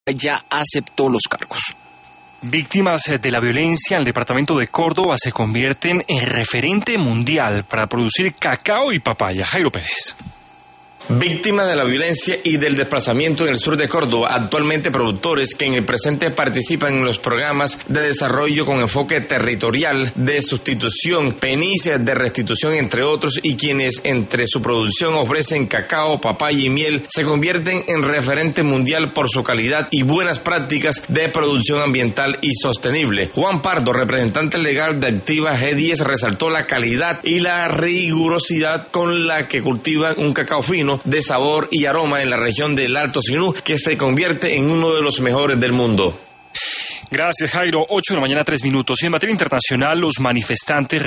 ya aceptó los cargos. Víctimas de la violencia en el departamento de Córdoba se convierten en referente mundial para producir cacao y papaya. Jairo Pérez. Víctimas de la violencia y del desplazamiento en el sur de Córdoba, actualmente productores que en el presente participan en los programas de desarrollo con enfoque territorial, de sustitución, penicias de restitución, entre otros, y quienes entre su producción ofrecen cacao, papaya y miel, se convierten en referente mundial por su calidad y buenas prácticas de producción ambiental y sostenible. Juan Pardo, representante legal de Activa G10, resaltó la calidad y la rigurosidad con la que cultivan un cacao fino de sabor y aroma en la región del Alto Sinú, que se convierte en uno de los mejores del mundo. Gracias, Jairo. 8 de la mañana, 3 minutos. Y en materia internacional, los manifestantes